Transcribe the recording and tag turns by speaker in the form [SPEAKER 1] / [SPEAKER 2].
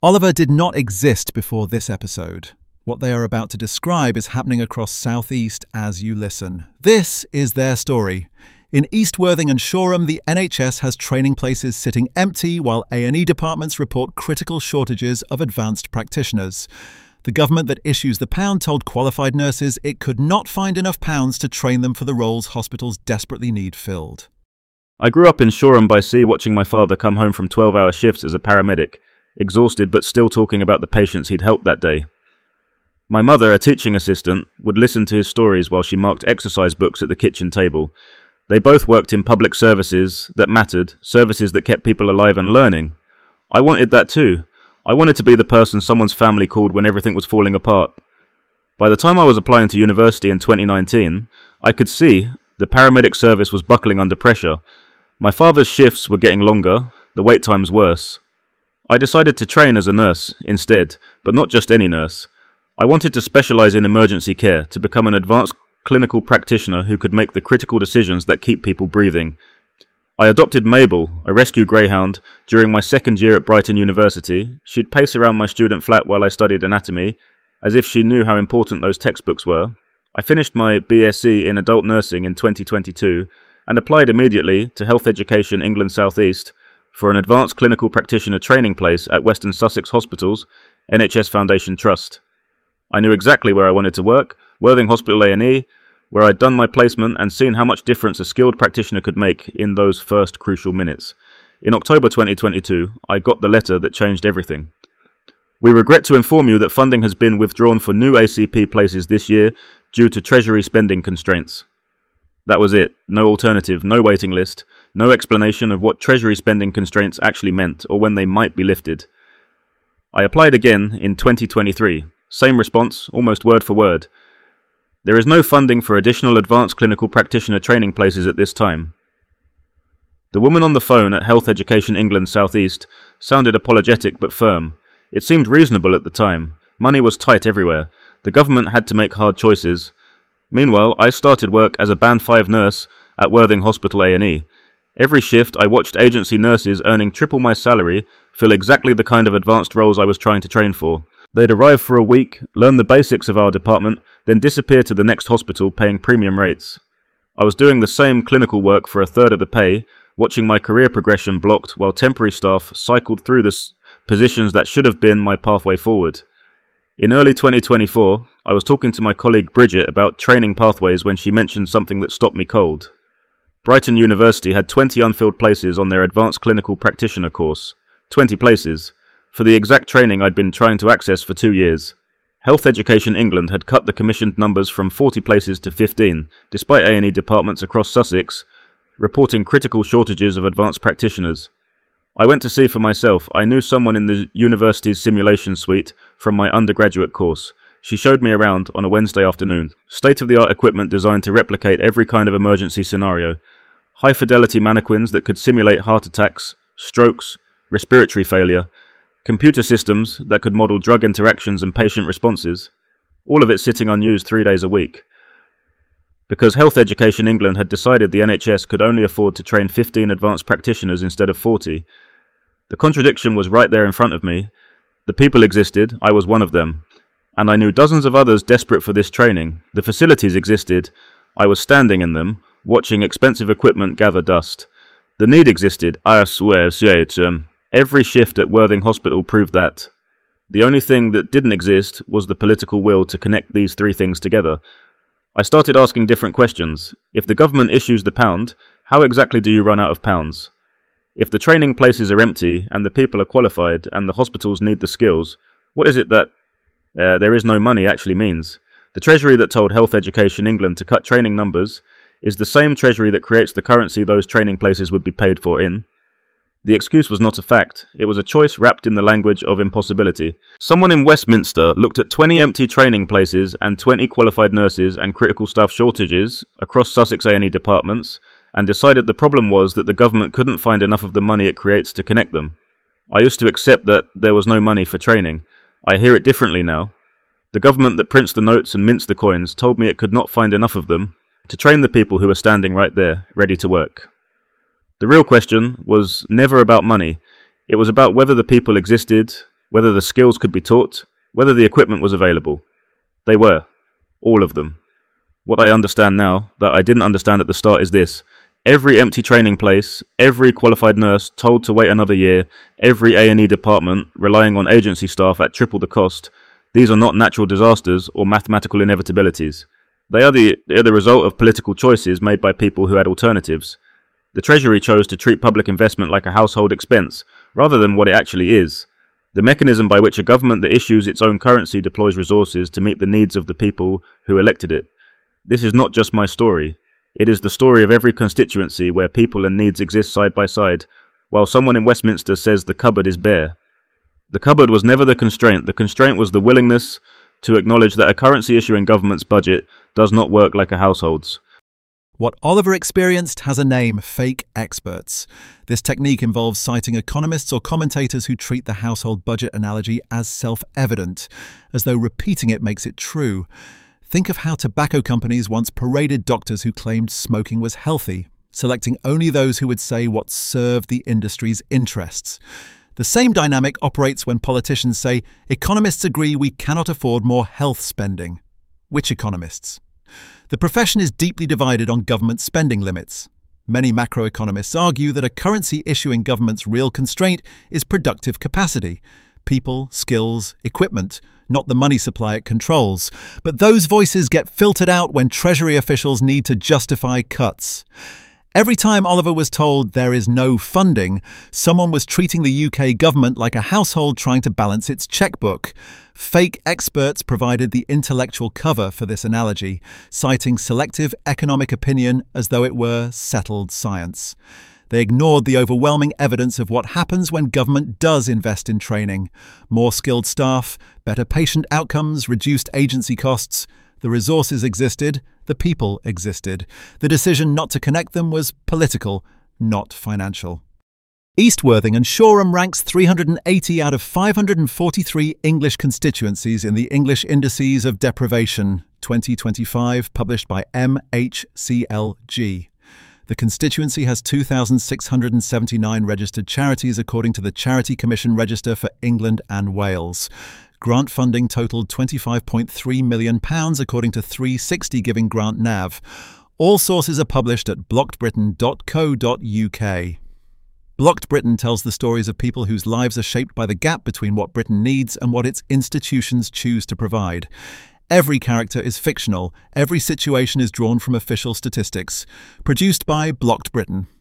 [SPEAKER 1] Oliver did not exist before this episode. What they are about to describe is happening across South East as you listen. This is their story. In East Worthing and Shoreham, the NHS has training places sitting empty while A&E departments report critical shortages of advanced practitioners. The government that issues the pound told qualified nurses it could not find enough pounds to train them for the roles hospitals desperately need filled.
[SPEAKER 2] I grew up in Shoreham by Sea watching my father come home from 12-hour shifts as a paramedic, exhausted but still talking about the patients he'd helped that day. My mother, a teaching assistant, would listen to his stories while she marked exercise books at the kitchen table. They both worked in public services that mattered, services that kept people alive and learning. I wanted that too. I wanted to be the person someone's family called when everything was falling apart. By the time I was applying to university in 2019, I could see the paramedic service was buckling under pressure. My father's shifts were getting longer, the wait times worse. I decided to train as a nurse instead, but not just any nurse. I wanted to specialize in emergency care, to become an advanced clinical practitioner who could make the critical decisions that keep people breathing. I adopted Mabel, a rescue greyhound, during my second year at Brighton University. She'd pace around my student flat while I studied anatomy, as if she knew how important those textbooks were. I finished my BSc in adult nursing in 2022 and applied immediately to Health Education England South East for an advanced clinical practitioner training place at Western Sussex Hospitals, NHS Foundation Trust. I knew exactly where I wanted to work, Worthing Hospital A&E, where I'd done my placement and seen how much difference a skilled practitioner could make in those first crucial minutes. In October 2022, I got the letter that changed everything. We regret to inform you that funding has been withdrawn for new ACP places this year due to Treasury spending constraints. That was it. No alternative, no waiting list, no explanation of what Treasury spending constraints actually meant or when they might be lifted. I applied again in 2023. Same response, almost word for word. There is no funding for additional advanced clinical practitioner training places at this time. The woman on the phone at Health Education England South East sounded apologetic but firm. It seemed reasonable at the time. Money was tight everywhere. The government had to make hard choices. Meanwhile, I started work as a Band 5 nurse at Worthing Hospital A&E. Every shift, I watched agency nurses earning triple my salary fill exactly the kind of advanced roles I was trying to train for. They'd arrive for a week, learn the basics of our department, then disappear to the next hospital paying premium rates. I was doing the same clinical work for a third of the pay, watching my career progression blocked while temporary staff cycled through the positions that should have been my pathway forward. In early 2024, I was talking to my colleague Bridget about training pathways when she mentioned something that stopped me cold. Brighton University had 20 unfilled places on their advanced clinical practitioner course. 20 places. For the exact training I'd been trying to access for 2 years. Health Education England had cut the commissioned numbers from 40 places to 15, despite A&E departments across Sussex reporting critical shortages of advanced practitioners. I went to see for myself. I knew someone in the university's simulation suite from my undergraduate course. She showed me around on a Wednesday afternoon. State-of-the-art equipment designed to replicate every kind of emergency scenario. High-fidelity mannequins that could simulate heart attacks, strokes, respiratory failure. Computer systems that could model drug interactions and patient responses, all of it sitting unused 3 days a week. Because Health Education England had decided the NHS could only afford to train 15 advanced practitioners instead of 40. The contradiction was right there in front of me. The people existed, I was one of them. And I knew dozens of others desperate for this training. The facilities existed, I was standing in them, watching expensive equipment gather dust. The need existed, I swear, every shift at Worthing Hospital proved that. The only thing that didn't exist was the political will to connect these three things together. I started asking different questions. If the government issues the pound, how exactly do you run out of pounds? If the training places are empty and the people are qualified and the hospitals need the skills, what is it that there is no money actually means? The Treasury that told Health Education England to cut training numbers is the same Treasury that creates the currency those training places would be paid for in. The excuse was not a fact. It was a choice wrapped in the language of impossibility. Someone in Westminster looked at 20 empty training places and 20 qualified nurses and critical staff shortages across Sussex A&E departments and decided the problem was that the government couldn't find enough of the money it creates to connect them. I used to accept that there was no money for training. I hear it differently now. The government that prints the notes and mints the coins told me it could not find enough of them to train the people who were standing right there, ready to work. The real question was never about money. It was about whether the people existed, whether the skills could be taught, whether the equipment was available. They were. All of them. What I understand now, that I didn't understand at the start, is this. Every empty training place, every qualified nurse told to wait another year, every A&E department relying on agency staff at triple the cost, these are not natural disasters or mathematical inevitabilities. They are the result of political choices made by people who had alternatives. The Treasury chose to treat public investment like a household expense, rather than what it actually is. The mechanism by which a government that issues its own currency deploys resources to meet the needs of the people who elected it. This is not just my story. It is the story of every constituency where people and needs exist side by side, while someone in Westminster says the cupboard is bare. The cupboard was never the constraint was the willingness to acknowledge that a currency issuing government's budget does not work like a household's.
[SPEAKER 1] What Oliver experienced has a name: fake experts. This technique involves citing economists or commentators who treat the household budget analogy as self-evident, as though repeating it makes it true. Think of how tobacco companies once paraded doctors who claimed smoking was healthy, selecting only those who would say what served the industry's interests. The same dynamic operates when politicians say, economists agree we cannot afford more health spending. Which economists? The profession is deeply divided on government spending limits. Many macroeconomists argue that a currency issuing government's real constraint is productive capacity. People, skills, equipment, not the money supply it controls. But those voices get filtered out when Treasury officials need to justify cuts. Every time Oliver was told there is no funding, someone was treating the UK government like a household trying to balance its checkbook. Fake experts provided the intellectual cover for this analogy, citing selective economic opinion as though it were settled science. They ignored the overwhelming evidence of what happens when government does invest in training. More skilled staff, better patient outcomes, reduced agency costs. The resources existed, the people existed. The decision not to connect them was political, not financial. East Worthing and Shoreham ranks 380 out of 543 English constituencies in the English Indices of Deprivation, 2025, published by MHCLG. The constituency has 2,679 registered charities according to the Charity Commission Register for England and Wales. Grant funding totaled £25.3 million according to 360 Giving Grant Nav. All sources are published at blockedbritain.co.uk. Blocked Britain tells the stories of people whose lives are shaped by the gap between what Britain needs and what its institutions choose to provide. Every character is fictional. Every situation is drawn from official statistics. Produced by Blocked Britain.